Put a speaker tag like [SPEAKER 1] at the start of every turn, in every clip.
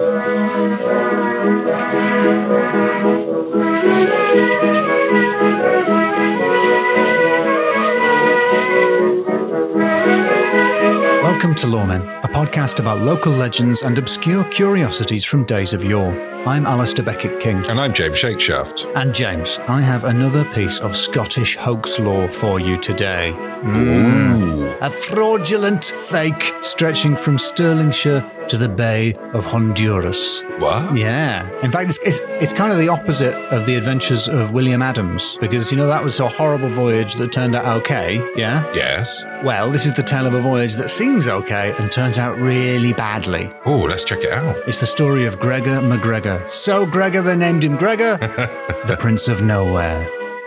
[SPEAKER 1] Welcome to Lawmen, a podcast about local legends and obscure curiosities from days of yore. I'm Alistair Beckett-King.
[SPEAKER 2] And I'm James Shakeshaft.
[SPEAKER 1] And James, I have another piece of Scottish hoax lore for you today. A fraudulent fake stretching from Stirlingshire to the Bay of Honduras.
[SPEAKER 2] What?
[SPEAKER 1] Yeah. In fact, it's kind of the opposite of the adventures of William Adams, because, you know, that was a horrible voyage that turned out okay, yeah?
[SPEAKER 2] Yes.
[SPEAKER 1] Well, this is the tale of a voyage that seems okay and turns out really badly.
[SPEAKER 2] Oh, let's check it out.
[SPEAKER 1] It's the story of Gregor MacGregor. So Gregor, they named him Gregor, the Prince of Nowhere.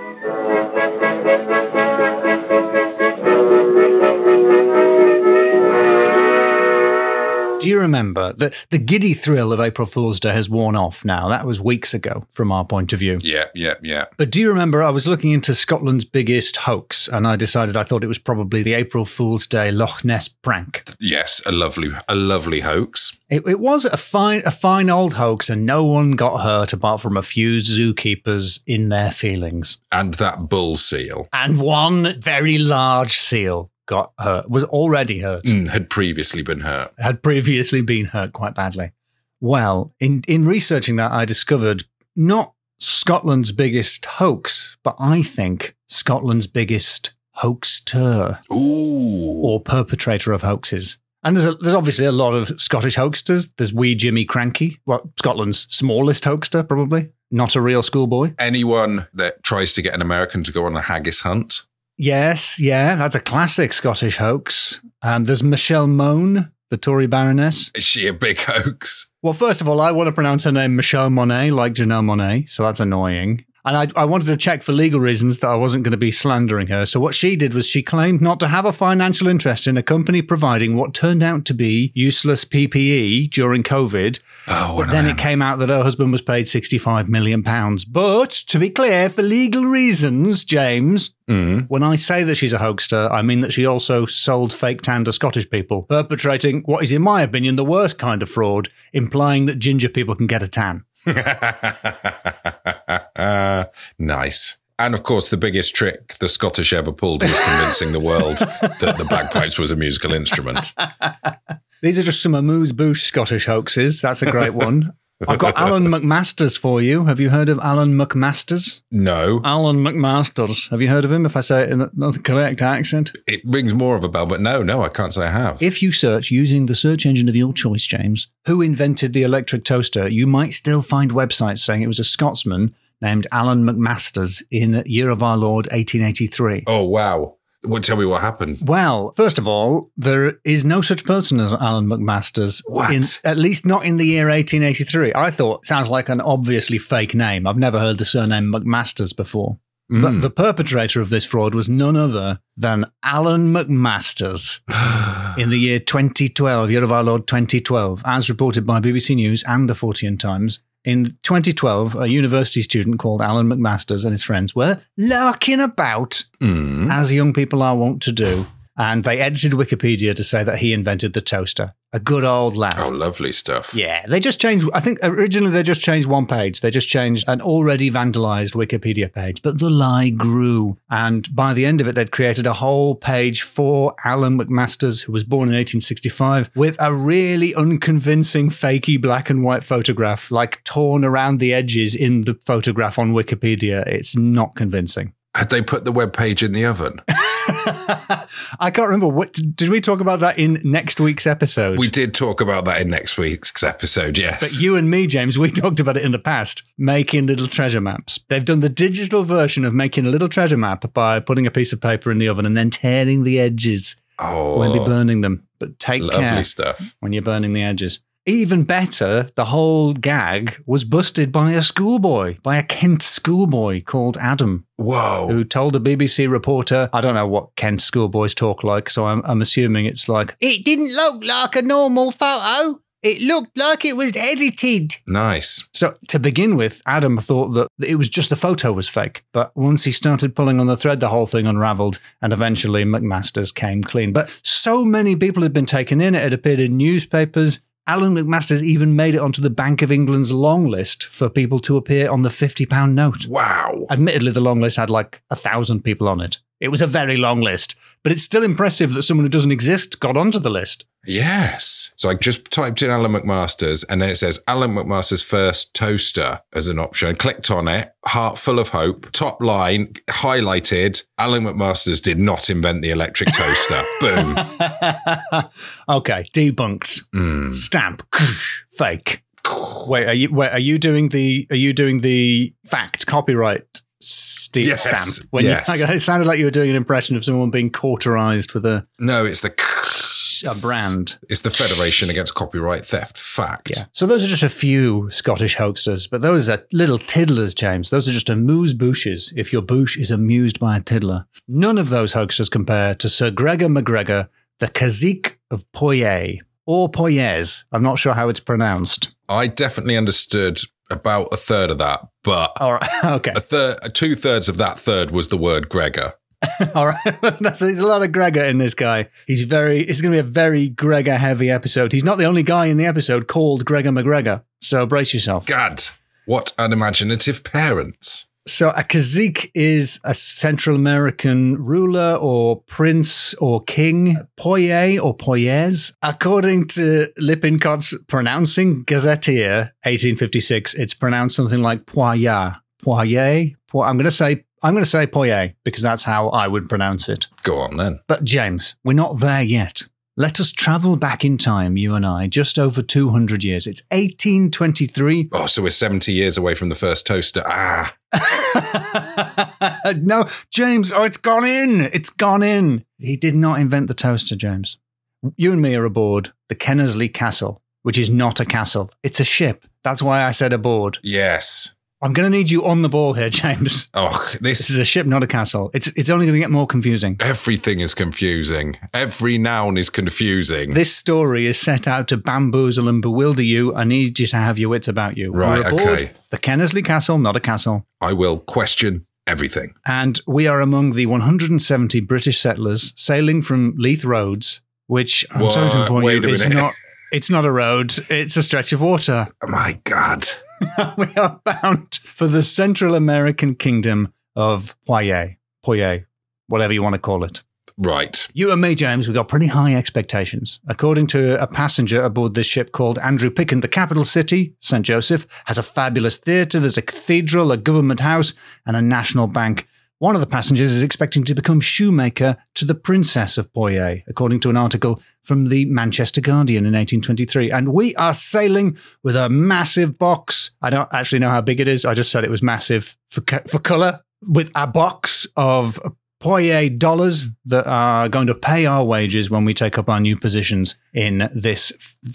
[SPEAKER 1] Do you remember that the giddy thrill of April Fool's Day has worn off now? That was weeks ago from our point of view.
[SPEAKER 2] Yeah.
[SPEAKER 1] But do you remember I was looking into Scotland's biggest hoax and I decided I thought it was probably the April Fool's Day Loch Ness prank?
[SPEAKER 2] Yes, a lovely hoax.
[SPEAKER 1] It was a fine old hoax and no one got hurt apart from a few zookeepers in their feelings.
[SPEAKER 2] And that bull seal.
[SPEAKER 1] And one very large seal got hurt, was already hurt.
[SPEAKER 2] Had previously been hurt.
[SPEAKER 1] Had previously been hurt quite badly. Well, in researching that, I discovered not Scotland's biggest hoax, but I think Scotland's biggest hoaxster.
[SPEAKER 2] Ooh.
[SPEAKER 1] Or perpetrator of hoaxes. And there's obviously a lot of Scottish hoaxsters. There's wee Jimmy Cranky, Scotland's smallest hoaxster, probably. Not a real schoolboy.
[SPEAKER 2] Anyone that tries to get an American to go on a haggis hunt.
[SPEAKER 1] Yes, yeah, that's a classic Scottish hoax. There's Michelle Mone, the Tory Baroness.
[SPEAKER 2] Is she a big hoax?
[SPEAKER 1] Well, first of all, I want to pronounce her name Michelle Monet, like Janelle Monáe, so that's annoying. And I wanted to check for legal reasons that I wasn't going to be slandering her. So what she did was she claimed not to have a financial interest in a company providing what turned out to be useless PPE during COVID.
[SPEAKER 2] Oh,
[SPEAKER 1] but then it came out that her husband was paid £65 million. But to be clear, for legal reasons, James, when I say that she's a hoaxster, I mean that she also sold fake tan to Scottish people, perpetrating what is, in my opinion, the worst kind of fraud, implying that ginger people can get a tan.
[SPEAKER 2] Nice. And of course, the biggest trick the Scottish ever pulled was convincing the world that the bagpipes was a musical instrument.
[SPEAKER 1] These are just some amuse-bouche Scottish hoaxes. That's a great one. I've got Alan McMasters for you. Have you heard of Alan McMasters?
[SPEAKER 2] No.
[SPEAKER 1] Alan McMasters. Have you heard of him, if I say it in the correct accent?
[SPEAKER 2] It rings more of a bell, but no, I can't say I have.
[SPEAKER 1] If you search using the search engine of your choice, James, who invented the electric toaster, you might still find websites saying it was a Scotsman named Alan McMasters in year of our Lord 1883.
[SPEAKER 2] Oh, wow. Well, tell me what happened.
[SPEAKER 1] Well, first of all, there is no such person as Alan McMasters.
[SPEAKER 2] What?
[SPEAKER 1] At least not in the year 1883. I thought, sounds like an obviously fake name. I've never heard the surname McMasters before. But the perpetrator of this fraud was none other than Alan McMasters in the year 2012, year of our Lord 2012, as reported by BBC News and the Fortean Times. In 2012, a university student called Alan McMasters and his friends were larking about, as young people are wont to do, and they edited Wikipedia to say that he invented the toaster. A good old laugh.
[SPEAKER 2] Oh, lovely stuff.
[SPEAKER 1] Yeah, they just changed, I think originally they just changed one page. They just changed an already vandalized Wikipedia page, but the lie grew. And by the end of it, they'd created a whole page for Alan McMasters, who was born in 1865, with a really unconvincing fakey black and white photograph, like torn around the edges in the photograph on Wikipedia. It's not convincing.
[SPEAKER 2] Had they put the webpage in the oven?
[SPEAKER 1] I can't remember. Did we talk about that in next week's episode?
[SPEAKER 2] We did talk about that in next week's episode, yes.
[SPEAKER 1] But you and me, James, we talked about it in the past, making little treasure maps. They've done the digital version of making a little treasure map by putting a piece of paper in the oven and then tearing the edges.
[SPEAKER 2] Oh,
[SPEAKER 1] when they're burning them. But take care
[SPEAKER 2] stuff
[SPEAKER 1] when you're burning the edges. Even better, the whole gag was busted by a schoolboy, by a Kent schoolboy called Adam.
[SPEAKER 2] Whoa.
[SPEAKER 1] Who told a BBC reporter, I don't know what Kent schoolboys talk like, so I'm assuming it's like, it didn't look like a normal photo. It looked like it was edited.
[SPEAKER 2] Nice.
[SPEAKER 1] So to begin with, Adam thought that it was just the photo was fake. But once he started pulling on the thread, the whole thing unraveled. And eventually McMasters came clean. But so many people had been taken in. It had appeared in newspapers. Alan McMaster's even made it onto the Bank of England's long list for people to appear on the £50 note.
[SPEAKER 2] Wow.
[SPEAKER 1] Admittedly, the long list had like 1,000 people on it. It was a very long list, but it's still impressive that someone who doesn't exist got onto the list.
[SPEAKER 2] Yes. So I just typed in Alan McMaster's and then it says Alan McMaster's first toaster as an option. I clicked on it, heart full of hope, top line, highlighted, Alan McMaster's did not invent the electric toaster. Boom.
[SPEAKER 1] Okay, debunked. Stamp. Fake. Wait, are you doing the fact copyright stamp?
[SPEAKER 2] Yes.
[SPEAKER 1] It sounded like you were doing an impression of someone being cauterized with a brand.
[SPEAKER 2] It's the Federation Against Copyright Theft. Fact.
[SPEAKER 1] Yeah. So those are just a few Scottish hoaxers, but those are little tiddlers, James. Those are just amuse-bouches if your bouche is amused by a tiddler. None of those hoaxers compare to Sir Gregor MacGregor, the Cazique of Poyais, or Poyais. I'm not sure how it's pronounced.
[SPEAKER 2] I definitely understood about a third of that, but
[SPEAKER 1] all right, okay.
[SPEAKER 2] 2/3 of that third was the word Gregor.
[SPEAKER 1] All right, there's a lot of Gregor in this guy. It's going to be a very Gregor heavy episode. He's not the only guy in the episode called Gregor MacGregor, so brace yourself.
[SPEAKER 2] God, what unimaginative parents.
[SPEAKER 1] So a cazique is a Central American ruler or prince or king, Poyais or Poyais. According to Lippincott's Pronouncing Gazetteer, 1856, it's pronounced something like Poyais. I'm going to say Poyais because that's how I would pronounce it.
[SPEAKER 2] Go on then.
[SPEAKER 1] But James, we're not there yet. Let us travel back in time, you and I, just over 200 years. It's 1823.
[SPEAKER 2] Oh, so we're 70 years away from the first toaster.
[SPEAKER 1] No, James, it's gone in. It's gone in. He did not invent the toaster, James. You and me are aboard the Kennersley Castle, which is not a castle. It's a ship. That's why I said aboard.
[SPEAKER 2] Yes.
[SPEAKER 1] I'm going to need you on the ball here, James.
[SPEAKER 2] Oh,
[SPEAKER 1] this is a ship, not a castle. It's only going to get more confusing.
[SPEAKER 2] Everything is confusing. Every noun is confusing.
[SPEAKER 1] This story is set out to bamboozle and bewilder you. I need you to have your wits about you.
[SPEAKER 2] Right,
[SPEAKER 1] We're aboard
[SPEAKER 2] okay.
[SPEAKER 1] the Kennersley Castle, not a castle.
[SPEAKER 2] I will question everything.
[SPEAKER 1] And we are among the 170 British settlers sailing from Leith Roads, which I'm sorry to inform you is not. It's not a road. It's a stretch of water.
[SPEAKER 2] Oh my God.
[SPEAKER 1] We are bound for the Central American kingdom of Poyais, whatever you want to call it.
[SPEAKER 2] Right.
[SPEAKER 1] You and me, James, we've got pretty high expectations. According to a passenger aboard this ship called Andrew Picken, the capital city, St. Joseph, has a fabulous theatre, there's a cathedral, a government house, and a national bank. One of the passengers is expecting to become shoemaker to the Princess of Poyais, according to an article from the Manchester Guardian in 1823. And we are sailing with a massive box. I don't actually know how big it is. I just said it was massive for colour. With a box of Poyais dollars that are going to pay our wages when we take up our new positions in this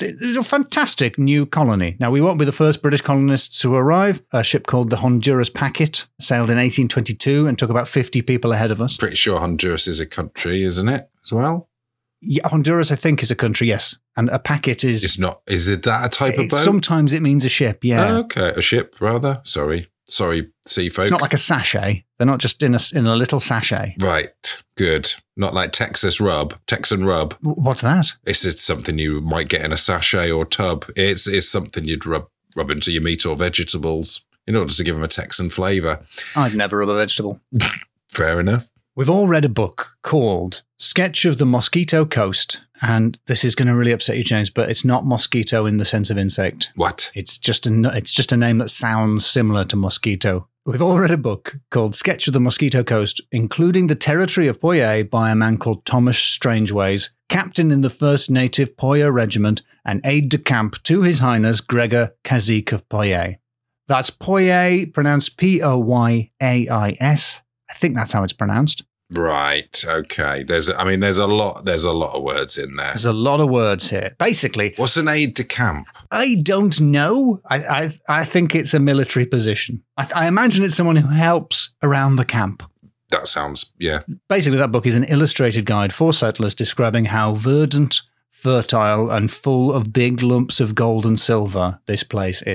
[SPEAKER 1] fantastic new colony. Now, we won't be the first British colonists to arrive. A ship called the Honduras Packet sailed in 1822 and took about 50 people ahead of us.
[SPEAKER 2] Pretty sure Honduras is a country, isn't it, as well?
[SPEAKER 1] Yeah, Honduras, I think, is a country, yes. And a packet is...
[SPEAKER 2] It's not. Is it that a type of boat?
[SPEAKER 1] Sometimes it means a ship, yeah.
[SPEAKER 2] Okay, a ship, rather. Sorry, sea folk.
[SPEAKER 1] It's not like a sachet. They're not just in a little sachet.
[SPEAKER 2] Right, good. Not like Texan rub.
[SPEAKER 1] What's that?
[SPEAKER 2] It's something you might get in a sachet or tub. It's something you'd rub into your meat or vegetables in order to give them a Texan flavour.
[SPEAKER 1] I'd never rub a vegetable.
[SPEAKER 2] Fair enough.
[SPEAKER 1] We've all read a book called Sketch of the Mosquito Coast. And this is going to really upset you, James, but it's not mosquito in the sense of insect.
[SPEAKER 2] What?
[SPEAKER 1] It's just a name that sounds similar to mosquito. We've all read a book called Sketch of the Mosquito Coast, including the territory of Poyais by a man called Thomas Strangeways, captain in the 1st Native Poyais Regiment and aide-de-camp to His Highness Gregor Cazique of Poyais. That's Poyais, pronounced Poyais. I think that's how it's pronounced.
[SPEAKER 2] Right. Okay. There's a lot of words in there.
[SPEAKER 1] There's a lot of words here. Basically,
[SPEAKER 2] what's an aide de camp?
[SPEAKER 1] I don't know. I think it's a military position. I imagine it's someone who helps around the camp.
[SPEAKER 2] That sounds, yeah.
[SPEAKER 1] Basically, that book is an illustrated guide for settlers describing how verdant, fertile, and full of big lumps of gold and silver this place is.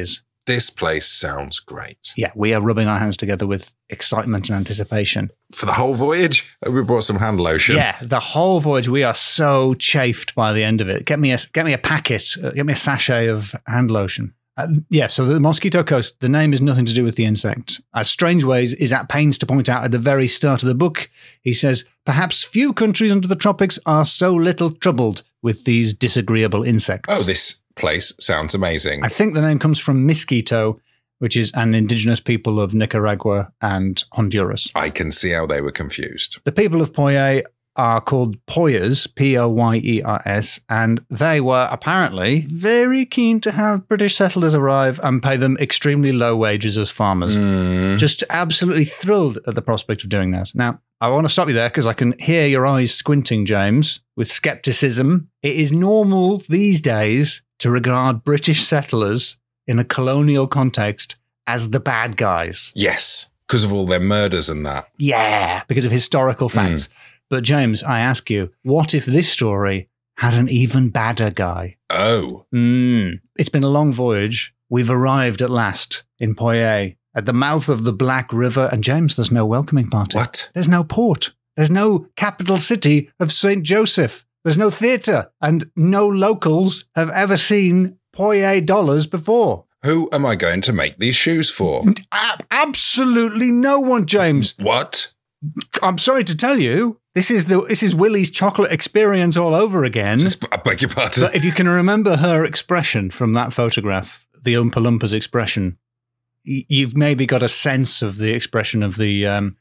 [SPEAKER 2] This place sounds great.
[SPEAKER 1] Yeah, we are rubbing our hands together with excitement and anticipation.
[SPEAKER 2] For the whole voyage, we brought some hand lotion.
[SPEAKER 1] Yeah, the whole voyage, we are so chafed by the end of it. Get me a packet, get me a sachet of hand lotion. So the Mosquito Coast, the name is nothing to do with the insect. As Strangeways is at pains to point out at the very start of the book, he says, perhaps few countries under the tropics are so little troubled with these disagreeable insects.
[SPEAKER 2] Oh, this place sounds amazing.
[SPEAKER 1] I think the name comes from Mosquito, which is an indigenous people of Nicaragua and Honduras.
[SPEAKER 2] I can see how they were confused.
[SPEAKER 1] The people of Poye are called Poyers, Poyers, and they were apparently very keen to have British settlers arrive and pay them extremely low wages as farmers. Just absolutely thrilled at the prospect of doing that. Now, I want to stop you there because I can hear your eyes squinting, James, with skepticism. It is normal these days to regard British settlers in a colonial context as the bad guys.
[SPEAKER 2] Yes, because of all their murders and that.
[SPEAKER 1] Yeah, because of historical facts. But James, I ask you, what if this story had an even badder guy?
[SPEAKER 2] Oh.
[SPEAKER 1] It's been a long voyage. We've arrived at last in Poye, at the mouth of the Black River. And James, there's no welcoming party.
[SPEAKER 2] What?
[SPEAKER 1] There's no port. There's no capital city of St. Joseph. There's no theatre. And no locals have ever seen Poye dollars before.
[SPEAKER 2] Who am I going to make these shoes for?
[SPEAKER 1] Absolutely no one, James.
[SPEAKER 2] What?
[SPEAKER 1] I'm sorry to tell you, this is Willie's chocolate experience all over again.
[SPEAKER 2] I beg your pardon.
[SPEAKER 1] So if you can remember her expression from that photograph, the Oompa Loompas expression, you've maybe got a sense of the expression of the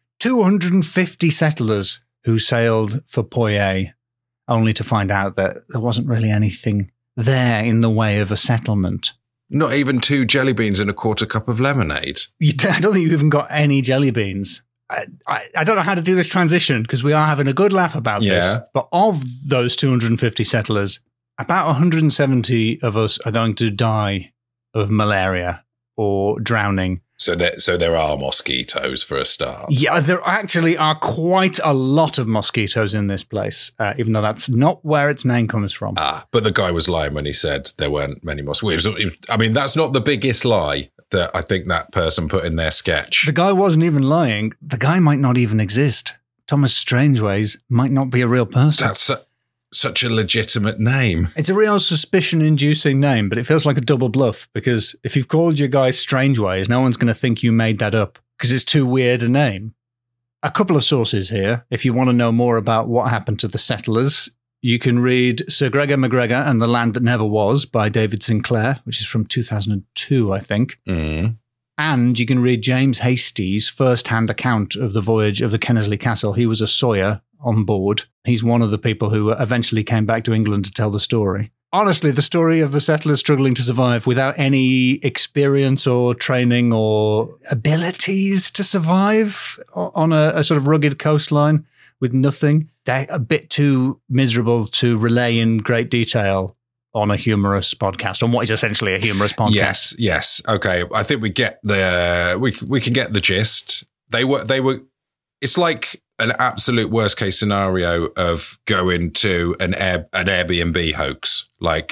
[SPEAKER 1] 250 settlers who sailed for Poye, only to find out that there wasn't really anything there in the way of a settlement.
[SPEAKER 2] Not even 2 jelly beans and a quarter cup of lemonade.
[SPEAKER 1] I don't think you even got any jelly beans. I don't know how to do this transition because we are having a good laugh about this. But of those 250 settlers, about 170 of us are going to die of malaria or drowning.
[SPEAKER 2] So there are mosquitoes for a start.
[SPEAKER 1] Yeah, there actually are quite a lot of mosquitoes in this place, even though that's not where its name comes from.
[SPEAKER 2] But the guy was lying when he said there weren't many mosquitoes. I mean, that's not the biggest lie that I think that person put in their sketch.
[SPEAKER 1] The guy wasn't even lying. The guy might not even exist. Thomas Strangeways might not be a real person.
[SPEAKER 2] That's such a legitimate name.
[SPEAKER 1] It's a real suspicion-inducing name, but it feels like a double bluff because if you've called your guy Strangeways, no one's going to think you made that up because it's too weird a name. A couple of sources here. If you want to know more about what happened to the settlers, you can read Sir Gregor MacGregor and the Land That Never Was by David Sinclair, which is from 2002, I think. And you can read James Hasty's first-hand account of the voyage of the Kennersley Castle. He was a sawyer on board. He's one of the people who eventually came back to England to tell the story. Honestly, the story of the settlers struggling to survive without any experience or training or abilities to survive on a sort of rugged coastline with nothing. They're a bit too miserable to relay in great detail on a humorous podcast, on what is essentially a humorous podcast.
[SPEAKER 2] Yes. Okay. I think we get we can get the gist. They were, it's like an absolute worst case scenario of going to an Airbnb hoax.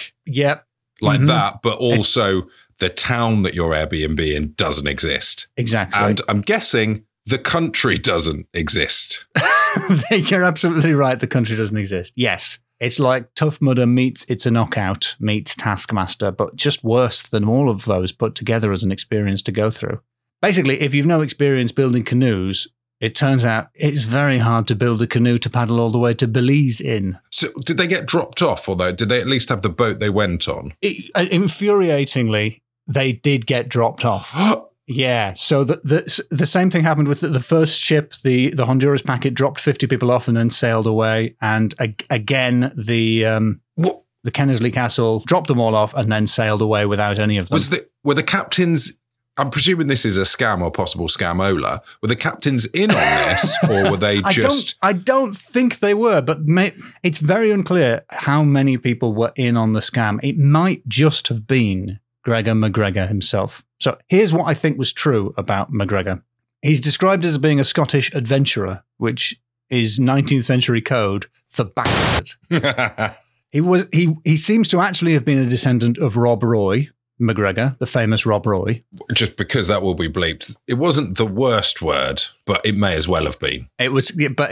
[SPEAKER 2] That, but also the town that you're Airbnb in doesn't exist.
[SPEAKER 1] Exactly.
[SPEAKER 2] And I'm guessing the country doesn't exist.
[SPEAKER 1] You're absolutely right. The country doesn't exist. Yes. It's like Tough Mudder meets It's a Knockout meets Taskmaster, but just worse than all of those put together as an experience to go through. Basically, if you've no experience building canoes, it turns out it's very hard to build a canoe to paddle all the way to Belize in.
[SPEAKER 2] So did they get dropped off, or did they at least have the boat they went on?
[SPEAKER 1] Infuriatingly, they did get dropped off. Yeah, so the same thing happened with the first ship. The Honduras packet dropped 50 people off and then sailed away. And again, the Kennersley Castle dropped them all off and then sailed away without any of them.
[SPEAKER 2] Were the captains... I'm presuming this is a scam or possible scamola. Were the captains in on this, or were they just...
[SPEAKER 1] I don't think they were, but it's very unclear how many people were in on the scam. It might just have been Gregor MacGregor himself. So here's what I think was true about MacGregor. He's described as being a Scottish adventurer, which is 19th century code for bastard. He seems to actually have been a descendant of Rob Roy, McGregor, the famous Rob Roy.
[SPEAKER 2] Just because that will be bleeped. It wasn't the worst word, but it may as well have been.
[SPEAKER 1] It was, but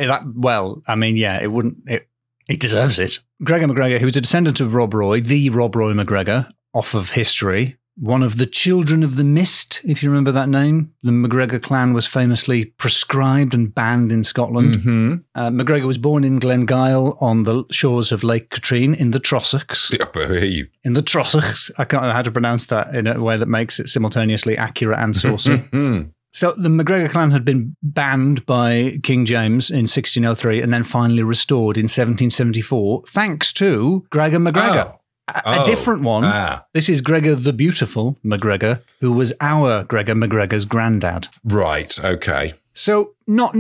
[SPEAKER 1] it wouldn't. He deserves it. Gregor McGregor, who was a descendant of Rob Roy, the Rob Roy McGregor, off of history. One of the Children of the Mist, if you remember that name. The McGregor clan was famously proscribed and banned in Scotland.
[SPEAKER 2] Mm-hmm.
[SPEAKER 1] McGregor was born in Glengyle on the shores of Lake Katrine in the Trossachs. In the Trossachs. I can't know how to pronounce that in a way that makes it simultaneously accurate and saucy. So the McGregor clan had been banned by King James in 1603 and then finally restored in 1774, thanks to Gregor McGregor. A different one. This is Gregor the Beautiful McGregor, who was our Gregor McGregor's granddad.
[SPEAKER 2] Right, okay.
[SPEAKER 1] So not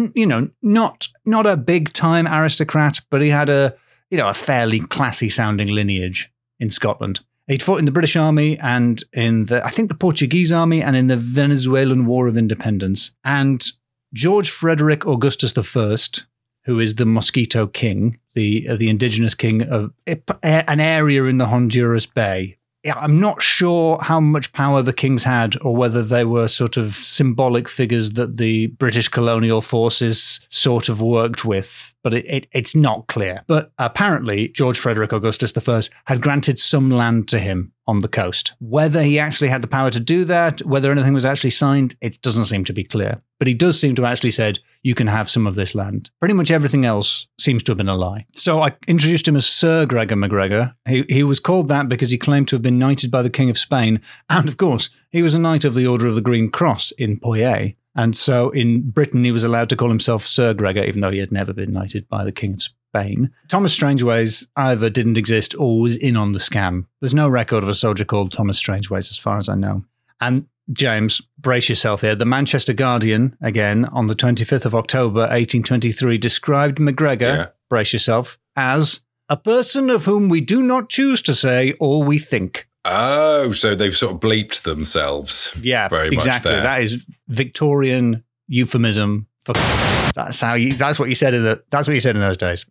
[SPEAKER 1] a big time aristocrat, but he had a fairly classy sounding lineage in Scotland. He'd fought in the British Army and in the Portuguese Army and in the Venezuelan War of Independence. And George Frederick Augustus I, who is the Mosquito King, the indigenous king of an area in the Honduras Bay. I'm not sure how much power the kings had or whether they were sort of symbolic figures that the British colonial forces sort of worked with, but it's not clear. But apparently, George Frederick Augustus I had granted some land to him on the coast. Whether he actually had the power to do that, whether anything was actually signed, it doesn't seem to be clear. But he does seem to have actually said, you can have some of this land. Pretty much everything else seems to have been a lie. So I introduced him as Sir Gregor McGregor. He was called that because he claimed to have been knighted by the King of Spain. And of course, he was a Knight of the Order of the Green Cross in Poitiers. And so in Britain, he was allowed to call himself Sir Gregor, even though he had never been knighted by the King of Spain. Thomas Strangeways either didn't exist or was in on the scam. There's no record of a soldier called Thomas Strangeways, as far as I know. And James, brace yourself here. The Manchester Guardian, again, on the 25th of October, 1823, described McGregor, brace yourself, as a person of whom we do not choose to say all we think.
[SPEAKER 2] Oh, so they've sort of bleeped themselves.
[SPEAKER 1] Yeah,
[SPEAKER 2] very
[SPEAKER 1] exactly.
[SPEAKER 2] Much there.
[SPEAKER 1] That is Victorian euphemism for that's what you said in those days.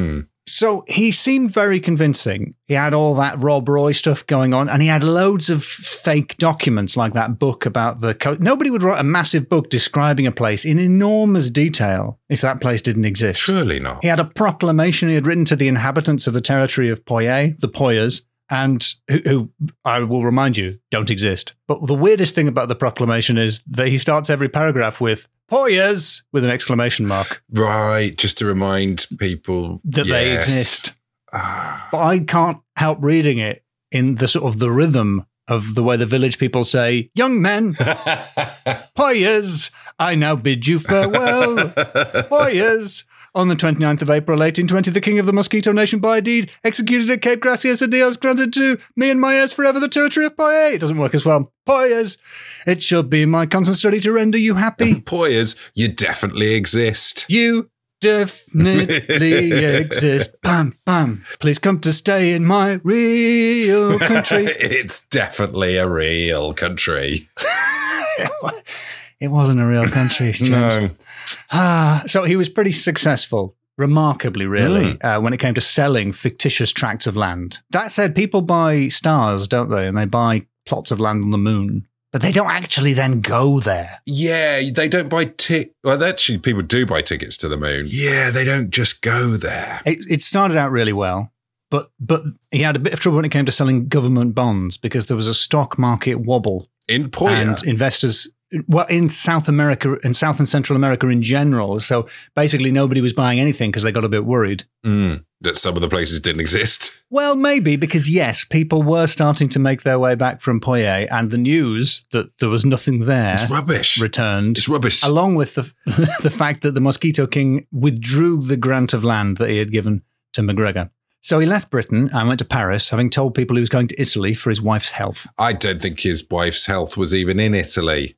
[SPEAKER 1] So he seemed very convincing. He had all that Rob Roy stuff going on, and he had loads of fake documents like that book about the coast. Nobody would write a massive book describing a place in enormous detail if that place didn't exist.
[SPEAKER 2] Surely not.
[SPEAKER 1] He had a proclamation he had written to the inhabitants of the territory of Poitiers, the Poyas, and who I will remind you, don't exist. But the weirdest thing about the proclamation is that he starts every paragraph with Poyas with an exclamation mark.
[SPEAKER 2] Right, just to remind people
[SPEAKER 1] that they exist. But I can't help reading it in the sort of the rhythm of the way the village people say, young men, Poyas, I now bid you farewell. Poyas. On the 29th of April, 1820, the King of the Mosquito Nation by deed executed at Cape Gracias a Dios granted to me and my heirs forever the territory of Poitiers. It doesn't work as well. Poyas, it shall be my constant study to render you happy.
[SPEAKER 2] Poyas, you definitely exist.
[SPEAKER 1] You definitely exist. Bam, bam. Please come to stay in my real country.
[SPEAKER 2] It's definitely a real country.
[SPEAKER 1] It wasn't a real country, James.
[SPEAKER 2] No.
[SPEAKER 1] So he was pretty successful, remarkably, really, when it came to selling fictitious tracts of land. That said, people buy stars, don't they? And they buy plots of land on the moon. But they don't actually then go there.
[SPEAKER 2] Yeah, they don't buy well, actually, people do buy tickets to the moon. Yeah, they don't just go there.
[SPEAKER 1] It started out really well, but he had a bit of trouble when it came to selling government bonds because there was a stock market wobble.
[SPEAKER 2] In Poitiers?
[SPEAKER 1] And investors... Well, in South America and South and Central America in general. So basically nobody was buying anything because they got a bit worried.
[SPEAKER 2] That some of the places didn't exist.
[SPEAKER 1] Well, maybe because, yes, people were starting to make their way back from Poitiers and the news that there was nothing there.
[SPEAKER 2] It's rubbish.
[SPEAKER 1] Returned.
[SPEAKER 2] It's rubbish.
[SPEAKER 1] Along with the fact that the Mosquito King withdrew the grant of land that he had given to McGregor. So he left Britain and went to Paris, having told people he was going to Italy for his wife's health.
[SPEAKER 2] I don't think his wife's health was even in Italy.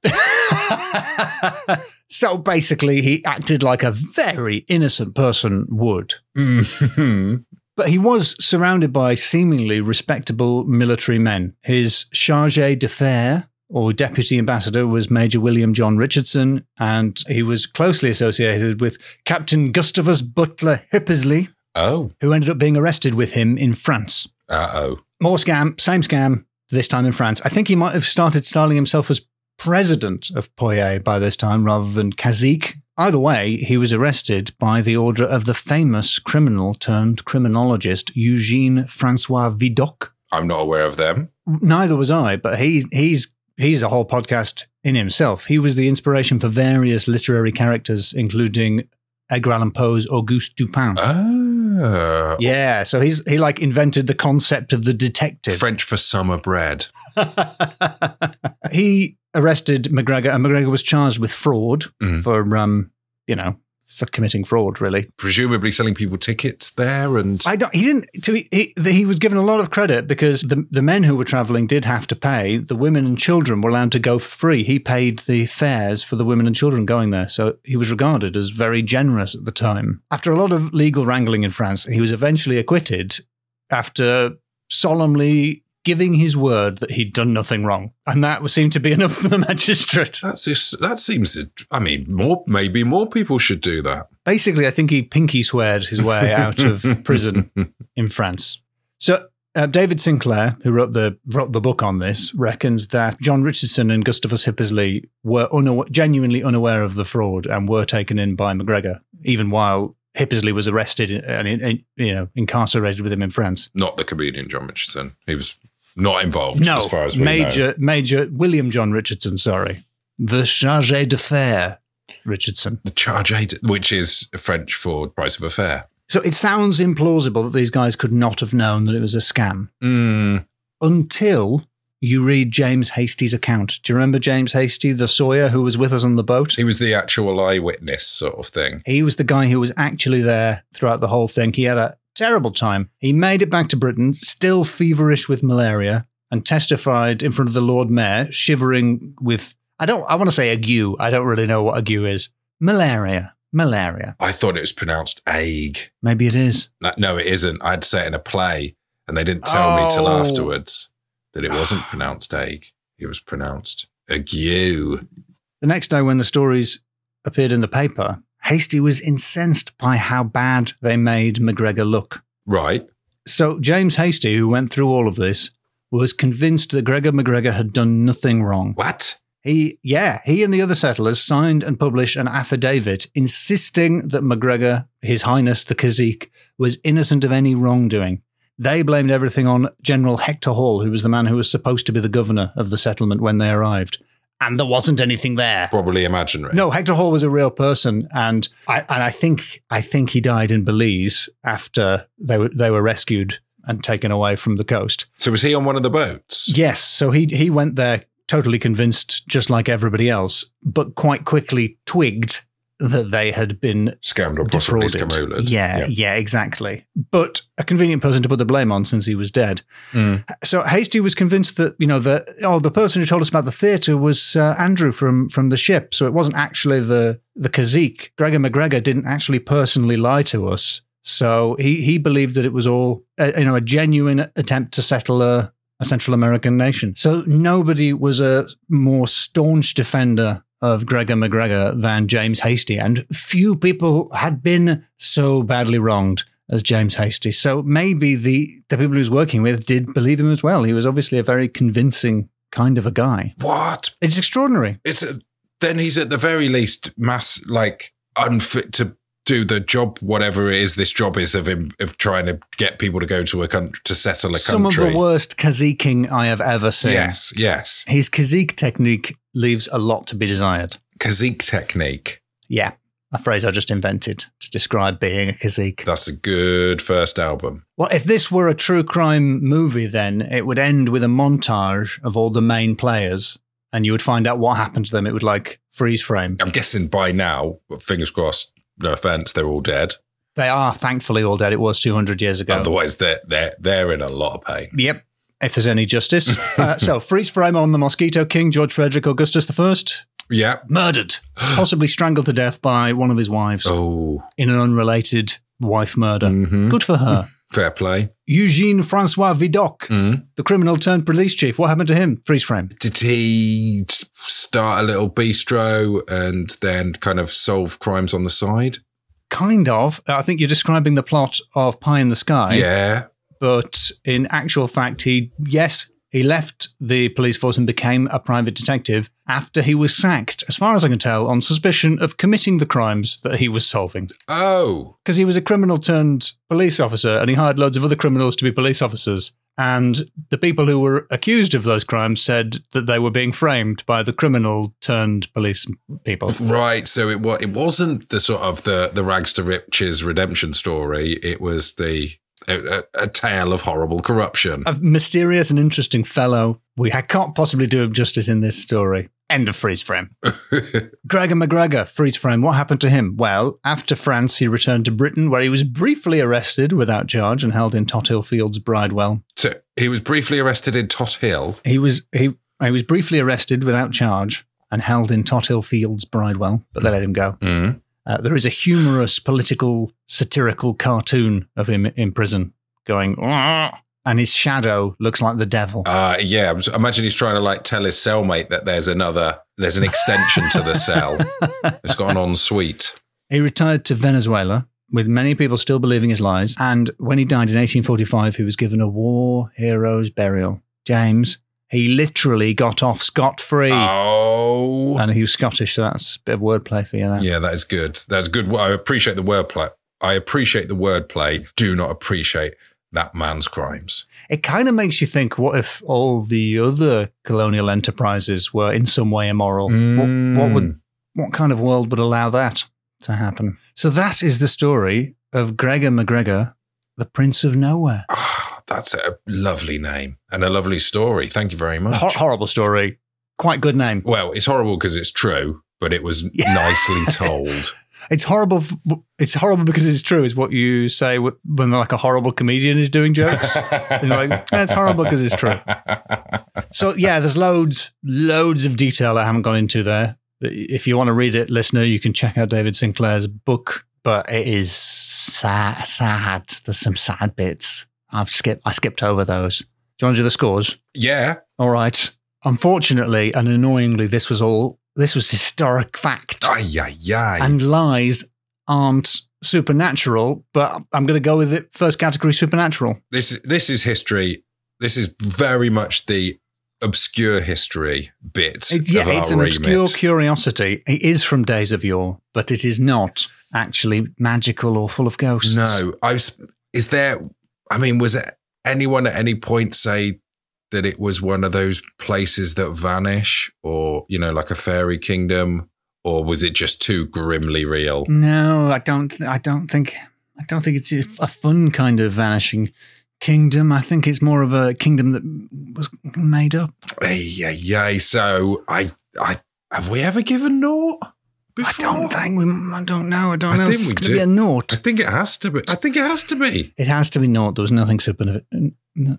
[SPEAKER 1] So basically, he acted like a very innocent person would.
[SPEAKER 2] Mm-hmm.
[SPEAKER 1] But he was surrounded by seemingly respectable military men. His chargé d'affaires, or deputy ambassador, was Major William John Richardson, and he was closely associated with Captain Gustavus Butler Hippesley.
[SPEAKER 2] Oh.
[SPEAKER 1] Who ended up being arrested with him in France.
[SPEAKER 2] Uh-oh.
[SPEAKER 1] More scam, same scam, this time in France. I think he might have started styling himself as president of Poyet by this time rather than cazique. Either way, he was arrested by the order of the famous criminal turned criminologist Eugene Francois Vidocq.
[SPEAKER 2] I'm not aware of them.
[SPEAKER 1] Neither was I, but he's a whole podcast in himself. He was the inspiration for various literary characters, including Edgar Allan Poe's Auguste Dupin.
[SPEAKER 2] Oh.
[SPEAKER 1] Yeah, so he like invented the concept of the detective.
[SPEAKER 2] French for summer bread.
[SPEAKER 1] He arrested McGregor, and McGregor was charged with fraud for committing fraud, really.
[SPEAKER 2] Presumably selling people tickets there, and
[SPEAKER 1] he was given a lot of credit because the men who were travelling did have to pay. The women and children were allowed to go for free. He paid the fares for the women and children going there, so he was regarded as very generous at the time. After a lot of legal wrangling in France, he was eventually acquitted after solemnly giving his word that he'd done nothing wrong. And that seemed to be enough for the magistrate.
[SPEAKER 2] That seems, maybe more people should do that.
[SPEAKER 1] Basically, I think he pinky sweared his way out of prison in France. So David Sinclair, who wrote the book on this, reckons that John Richardson and Gustavus Hippersley were genuinely unaware of the fraud and were taken in by McGregor, even while Hippersley was arrested and incarcerated with him in France.
[SPEAKER 2] Not the comedian John Richardson. He was not involved, as far as we know.
[SPEAKER 1] Major William John Richardson, sorry. The chargé d'affaires Richardson.
[SPEAKER 2] The chargé, which is French for price of a fare.
[SPEAKER 1] So it sounds implausible that these guys could not have known that it was a scam. Until you read James Hasty's account. Do you remember James Hasty, the sawyer who was with us on the boat?
[SPEAKER 2] He was the actual eyewitness sort of thing.
[SPEAKER 1] He was the guy who was actually there throughout the whole thing. He had a terrible time. He made it back to Britain, still feverish with malaria, and testified in front of the Lord Mayor, shivering with, I want to say ague. I don't really know what ague is. Malaria.
[SPEAKER 2] I thought it was pronounced ague.
[SPEAKER 1] Maybe it is.
[SPEAKER 2] No, it isn't. I had to say it in a play, and they didn't tell me till afterwards that it wasn't pronounced ague. It was pronounced ague.
[SPEAKER 1] The next day when the stories appeared in the paper, Hasty was incensed by how bad they made McGregor look.
[SPEAKER 2] Right.
[SPEAKER 1] So James Hasty, who went through all of this, was convinced that Gregor McGregor had done nothing wrong.
[SPEAKER 2] What?
[SPEAKER 1] He and the other settlers signed and published an affidavit insisting that McGregor, His Highness the Cazique, was innocent of any wrongdoing. They blamed everything on General Hector Hall, who was the man who was supposed to be the governor of the settlement when they arrived. And there wasn't anything there.
[SPEAKER 2] Probably imaginary.
[SPEAKER 1] No, Hector Hall was a real person, and I think he died in Belize after they were rescued and taken away from the coast.
[SPEAKER 2] So was he on one of the boats?
[SPEAKER 1] Yes, so he went there totally convinced, just like everybody else, but quite quickly twigged that they had been
[SPEAKER 2] scammed or possibly
[SPEAKER 1] defrauded. Yeah, exactly. But a convenient person to put the blame on since he was dead. So Hasty was convinced that, the person who told us about the theatre was Andrew from the ship. So it wasn't actually the Cazique. Gregor McGregor didn't actually personally lie to us. So he believed that it was all a genuine attempt to settle a Central American nation. So nobody was a more staunch defender of Gregor McGregor than James Hasty, and few people had been so badly wronged as James Hasty. So maybe the people he was working with did believe him as well. He was obviously a very convincing kind of a guy.
[SPEAKER 2] What?
[SPEAKER 1] It's extraordinary.
[SPEAKER 2] Then he's at the very least unfit to do the job, whatever it is this job is of him, of trying to get people to go to a country, to settle a country.
[SPEAKER 1] Some of the worst caziquing I have ever seen.
[SPEAKER 2] Yes.
[SPEAKER 1] His cazique technique leaves a lot to be desired.
[SPEAKER 2] Cazique technique?
[SPEAKER 1] Yeah, a phrase I just invented to describe being a cazique.
[SPEAKER 2] That's a good first album.
[SPEAKER 1] Well, if this were a true crime movie, then it would end with a montage of all the main players, and you would find out what happened to them. It would freeze frame.
[SPEAKER 2] I'm guessing by now, fingers crossed, no offense, they're all dead.
[SPEAKER 1] They are thankfully all dead. It was 200 years ago.
[SPEAKER 2] Otherwise, they're in a lot of pain.
[SPEAKER 1] Yep, if there's any justice. So freeze frame on the Mosquito King, George Frederick Augustus I.
[SPEAKER 2] Yeah.
[SPEAKER 1] Murdered. Possibly strangled to death by one of his wives.
[SPEAKER 2] Oh.
[SPEAKER 1] In an unrelated wife murder.
[SPEAKER 2] Mm-hmm.
[SPEAKER 1] Good for her.
[SPEAKER 2] Fair play.
[SPEAKER 1] Eugene Francois Vidocq, the criminal turned police chief. What happened to him? Freeze frame.
[SPEAKER 2] Did he start a little bistro and then kind of solve crimes on the side?
[SPEAKER 1] Kind of. I think you're describing the plot of Pie in the Sky.
[SPEAKER 2] Yeah.
[SPEAKER 1] But in actual fact, he He left the police force and became a private detective after he was sacked, as far as I can tell, on suspicion of committing the crimes that he was solving.
[SPEAKER 2] Oh.
[SPEAKER 1] Because he was a criminal turned police officer, and he hired loads of other criminals to be police officers. And the people who were accused of those crimes said that they were being framed by the criminal turned police people.
[SPEAKER 2] Right. So it wasn't the sort of the rags to riches redemption story. It was a tale of horrible corruption.
[SPEAKER 1] A mysterious and interesting fellow. We can't possibly do him justice in this story. End of freeze frame. Gregor McGregor, freeze frame. What happened to him? Well, after France, he returned to Britain, where he was briefly arrested without charge and held in Tothill Fields, Bridewell.
[SPEAKER 2] So he was briefly arrested in Tothill.
[SPEAKER 1] He was briefly arrested without charge and held in Tothill Fields, Bridewell, but they let him go.
[SPEAKER 2] Mm.
[SPEAKER 1] There is a humorous, political, satirical cartoon of him in prison going, "Argh," and his shadow looks like the devil.
[SPEAKER 2] Yeah. Imagine he's trying to tell his cellmate that there's an extension to the cell. It's got an ensuite.
[SPEAKER 1] He retired to Venezuela, with many people still believing his lies. And when he died in 1845, he was given a war hero's burial. James, he literally got off scot-free.
[SPEAKER 2] Oh.
[SPEAKER 1] And he was Scottish, so that's a bit of wordplay for you there.
[SPEAKER 2] Yeah, that is good. That's good. I appreciate the wordplay. Do not appreciate that man's crimes.
[SPEAKER 1] It kind of makes you think, what if all the other colonial enterprises were in some way immoral? What kind of world would allow that to happen? So that is the story of Gregor McGregor, the Prince of Nowhere.
[SPEAKER 2] That's a lovely name and a lovely story. Thank you very much.
[SPEAKER 1] Horrible story. Quite good name.
[SPEAKER 2] Well, it's horrible because it's true, but it was nicely told.
[SPEAKER 1] It's horrible. It's horrible because it's true, is what you say when a horrible comedian is doing jokes. It's horrible because it's true. So yeah, there's loads of detail I haven't gone into there. If you want to read it, listener, you can check out David Sinclair's book, but it is sad. There's some sad bits. I skipped over those. Do you want to do the scores?
[SPEAKER 2] Yeah.
[SPEAKER 1] All right. Unfortunately and annoyingly, this was historic fact. And lies aren't supernatural, but I'm going to go with it. First category, supernatural.
[SPEAKER 2] This is history. This is very much the obscure history bit. It's an
[SPEAKER 1] obscure curiosity. It is from days of yore, but it is not actually magical or full of ghosts.
[SPEAKER 2] No. Was it anyone at any point say that it was one of those places that vanish, or, like a fairy kingdom, or was it just too grimly real?
[SPEAKER 1] No, I don't think it's a fun kind of vanishing kingdom. I think it's more of a kingdom that was made up.
[SPEAKER 2] Yeah. So have we ever given naught before?
[SPEAKER 1] I don't know. It's going to be a naught.
[SPEAKER 2] I think it has to be.
[SPEAKER 1] It has to be naught. There was nothing supernatural.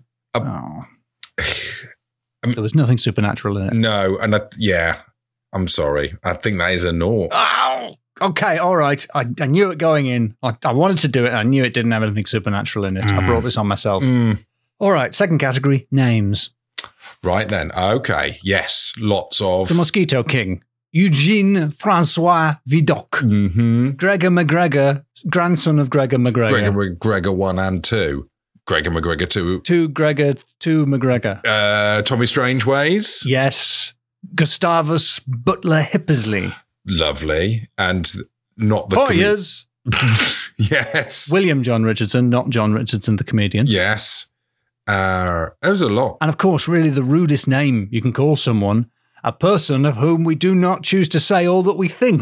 [SPEAKER 1] There was nothing supernatural in it.
[SPEAKER 2] No, and I'm sorry. I think that is a naught.
[SPEAKER 1] Oh, okay, all right. I knew it going in. I wanted to do it, and I knew it didn't have anything supernatural in it. I brought this on myself. All right, second category, names.
[SPEAKER 2] Right then. Okay, yes, lots of...
[SPEAKER 1] The Mosquito King, Eugene Francois Vidocq.
[SPEAKER 2] Mm-hmm.
[SPEAKER 1] Gregor McGregor, grandson of Gregor McGregor.
[SPEAKER 2] Gregor McGregor 1 and 2. Gregor McGregor 2.
[SPEAKER 1] 2 Gregor, 2 McGregor.
[SPEAKER 2] Tommy Strangeways.
[SPEAKER 1] Yes. Gustavus Butler Hippersley.
[SPEAKER 2] Lovely. And not the...
[SPEAKER 1] Poyers.
[SPEAKER 2] Yes.
[SPEAKER 1] William John Richardson, not John Richardson, the comedian.
[SPEAKER 2] Yes. There was a lot.
[SPEAKER 1] And of course, really the rudest name you can call someone, a person of whom we do not choose to say all that we think.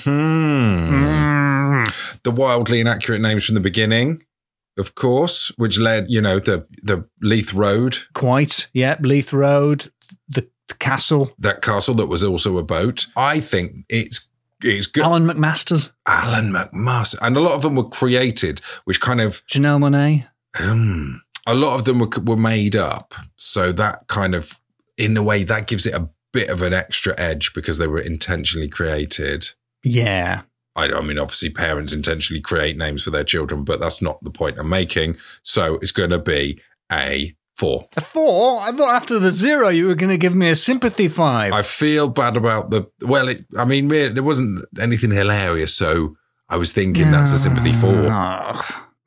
[SPEAKER 2] Mm-hmm. The wildly inaccurate names from the beginning, of course, which led, the Leith Road.
[SPEAKER 1] Quite, yep, Leith Road, the castle.
[SPEAKER 2] That castle that was also a boat. I think it's good.
[SPEAKER 1] Alan McMaster.
[SPEAKER 2] And a lot of them were created, which kind of...
[SPEAKER 1] Janelle Monáe.
[SPEAKER 2] A lot of them were made up. So that kind of, in a way, that gives it a bit of an extra edge because they were intentionally created.
[SPEAKER 1] Yeah.
[SPEAKER 2] I mean, obviously parents intentionally create names for their children, but that's not the point I'm making. So it's going to be a 4.
[SPEAKER 1] A 4? I thought after the 0 you were going to give me a sympathy 5.
[SPEAKER 2] I feel bad about there wasn't anything hilarious, so I was thinking that's a sympathy 4.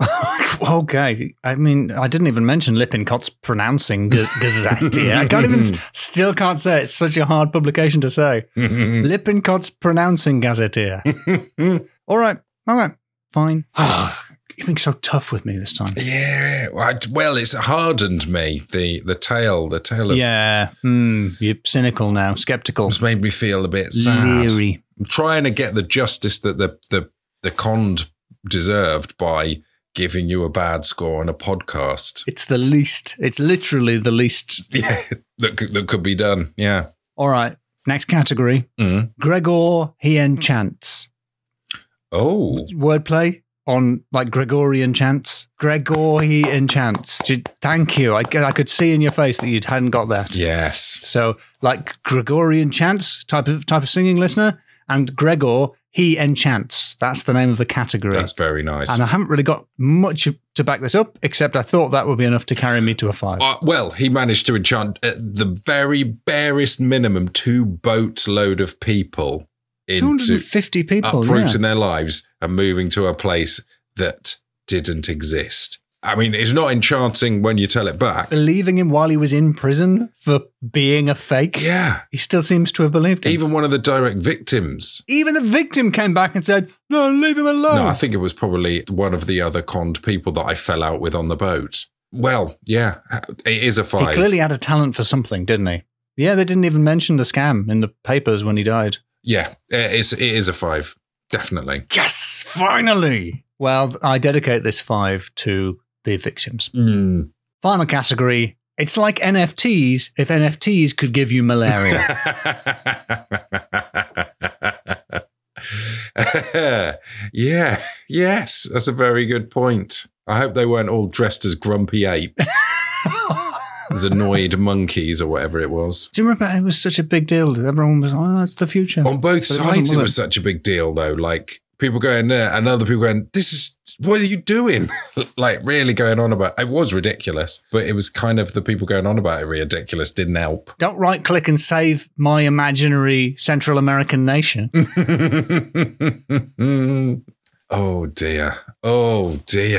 [SPEAKER 1] Okay. I mean, I didn't even mention Lippincott's pronouncing Gazetteer. I still can't say it. It's such a hard publication to say. Lippincott's pronouncing Gazetteer. All right. Fine. You're being so tough with me this time.
[SPEAKER 2] Yeah. Well, it's hardened me, the tale of...
[SPEAKER 1] Yeah. You're cynical now, skeptical.
[SPEAKER 2] It's made me feel a bit sad.
[SPEAKER 1] Leery.
[SPEAKER 2] I'm trying to get the justice that the conned deserved by giving you a bad score on a podcast.
[SPEAKER 1] It's literally the least.
[SPEAKER 2] Yeah, that could be done. Yeah.
[SPEAKER 1] All right. Next category. Gregor, he enchants.
[SPEAKER 2] Oh.
[SPEAKER 1] Wordplay on like Gregorian chants. Gregor, he enchants. Thank you. I could see in your face that you hadn't got that.
[SPEAKER 2] Yes.
[SPEAKER 1] So like Gregorian chants type of singing listener, and Gregor, he enchants. That's the name of the category.
[SPEAKER 2] That's very nice.
[SPEAKER 1] And I haven't really got much to back this up, except I thought that would be enough to carry me to a 5.
[SPEAKER 2] Well, he managed to enchant at the very barest minimum 2 boatload of people.
[SPEAKER 1] 250 people,
[SPEAKER 2] uprooting their lives and moving to a place that didn't exist. I mean, it's not enchanting when you tell it back.
[SPEAKER 1] Believing him while he was in prison for being a fake.
[SPEAKER 2] Yeah.
[SPEAKER 1] He still seems to have believed him.
[SPEAKER 2] Even one of the direct victims.
[SPEAKER 1] Even the victim came back and said, no, leave him alone.
[SPEAKER 2] No, I think it was probably one of the other conned people that I fell out with on the boat. Well, yeah, it is a 5.
[SPEAKER 1] He clearly had a talent for something, didn't he? Yeah, they didn't even mention the scam in the papers when he died.
[SPEAKER 2] Yeah, it is a 5. Definitely.
[SPEAKER 1] Yes, finally. Well, I dedicate this 5 to the victims. Final category. It's like NFTs if NFTs could give you malaria.
[SPEAKER 2] Yeah. Yes, that's a very good point. I hope they weren't all dressed as grumpy apes. As annoyed monkeys or whatever it was.
[SPEAKER 1] Do you remember it was such a big deal? Everyone was, it's the future.
[SPEAKER 2] On both sides, it was such a big deal, though. Like, people going there and other people going, what are you doing? Like, really going on about it. It was ridiculous, but it was kind of the people going on about it ridiculous didn't help.
[SPEAKER 1] Don't right click and save my imaginary Central American nation.
[SPEAKER 2] Oh, dear. Oh,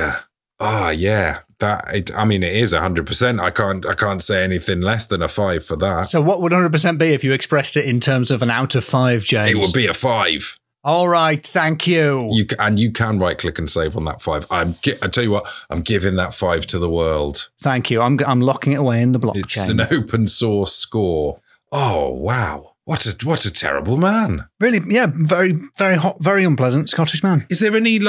[SPEAKER 2] yeah. It is 100%. I can't say anything less than a 5 for that.
[SPEAKER 1] So what would 100% be if you expressed it in terms of an out of 5, James?
[SPEAKER 2] It would be a 5.
[SPEAKER 1] All right, thank you.
[SPEAKER 2] You can right click and save on that 5. I tell you what, I'm giving that 5 to the world.
[SPEAKER 1] Thank you. I'm locking it away in the blockchain.
[SPEAKER 2] It's an open source score. Oh wow. What a terrible man.
[SPEAKER 1] Really, yeah, very, very hot, very unpleasant Scottish man.
[SPEAKER 2] Is there any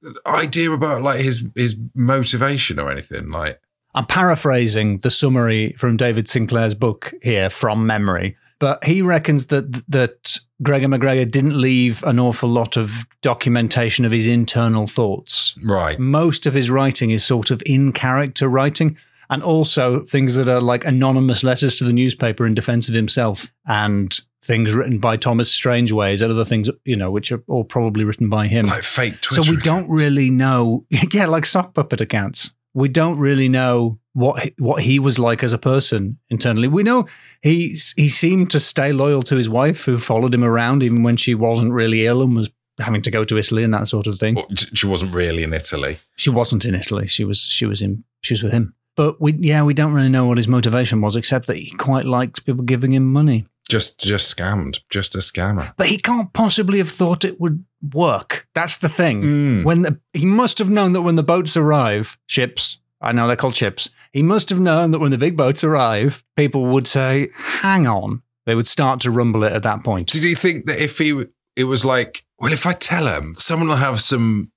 [SPEAKER 2] idea about his motivation or anything?
[SPEAKER 1] I'm paraphrasing the summary from David Sinclair's book here from memory, but he reckons that Gregor McGregor didn't leave an awful lot of documentation of his internal thoughts.
[SPEAKER 2] Right.
[SPEAKER 1] Most of his writing is sort of in-character writing. And also things that are like anonymous letters to the newspaper in defense of himself, and things written by Thomas Strangeways and other things, which are all probably written by him.
[SPEAKER 2] Like fake Twitter
[SPEAKER 1] So we don't really know. Yeah, like sock puppet accounts. We don't really know what he was like as a person internally. We know he seemed to stay loyal to his wife, who followed him around even when she wasn't really ill and was having to go to Italy and that sort of thing.
[SPEAKER 2] She wasn't really in Italy.
[SPEAKER 1] She wasn't in Italy. She was with him. But we don't really know what his motivation was, except that he quite liked people giving him money.
[SPEAKER 2] Just scammed, just a scammer.
[SPEAKER 1] But he can't possibly have thought it would work. That's the thing. He must have known that when the boats arrive, ships, I know they're called ships. He must have known that when the big boats arrive, people would say, hang on. They would start to rumble it at that point.
[SPEAKER 2] Did he think that it was like, well, if I tell him, someone will have some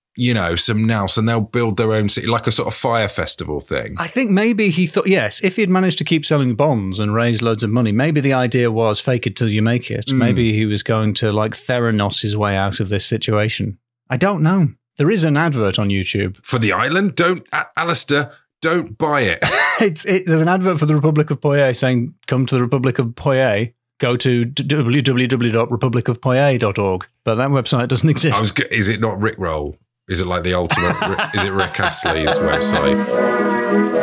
[SPEAKER 2] nous and they'll build their own city, like a sort of fire festival thing?
[SPEAKER 1] I think maybe he thought, yes, if he'd managed to keep selling bonds and raise loads of money, maybe the idea was fake it till you make it. Maybe he was going to Theranos his way out of this situation. I don't know. There is an advert on YouTube.
[SPEAKER 2] For the island? Alistair, don't buy it.
[SPEAKER 1] There's an advert for the Republic of Poyet saying, come to the Republic of Poyet. Go to www.republicofpoyet.org. But that website doesn't exist.
[SPEAKER 2] Is it not Rickroll? Is it like the ultimate? Is it Rick Astley's website?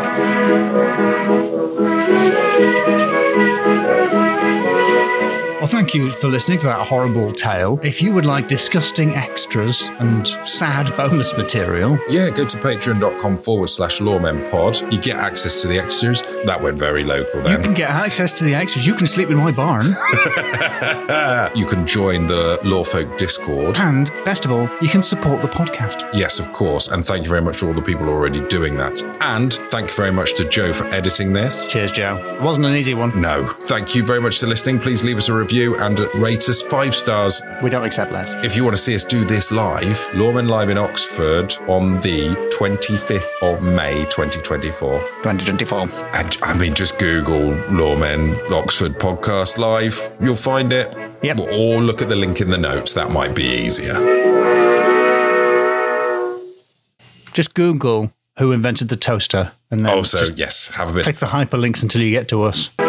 [SPEAKER 1] Well, thank you for listening to that horrible tale. If you would like disgusting extras and sad bonus material,
[SPEAKER 2] Yeah, go to patreon.com/lawmenpod. You get access to the extras. That went very local
[SPEAKER 1] you
[SPEAKER 2] then.
[SPEAKER 1] can get access to the extras. You can sleep in my barn.
[SPEAKER 2] You can join the Lawfolk Discord.
[SPEAKER 1] And best of all, you can support the podcast.
[SPEAKER 2] Yes, of course. And thank you very much to all the people already doing that. And thank you very much to Joe for editing this.
[SPEAKER 1] Cheers, Joe. It wasn't an easy one.
[SPEAKER 2] No, thank you very much for listening. Please leave us a review and rate us 5 stars.
[SPEAKER 1] We don't accept less.
[SPEAKER 2] If you want to see us do this live, Lawmen Live in Oxford on the 25th of May 2024.
[SPEAKER 1] 2024.
[SPEAKER 2] And I mean, just Google Lawmen Oxford Podcast Live. You'll find it.
[SPEAKER 1] Yep.
[SPEAKER 2] Or look at the link in the notes. That might be easier.
[SPEAKER 1] Just Google who invented the toaster and then
[SPEAKER 2] Yes, have a bit.
[SPEAKER 1] click the hyperlinks until you get to us.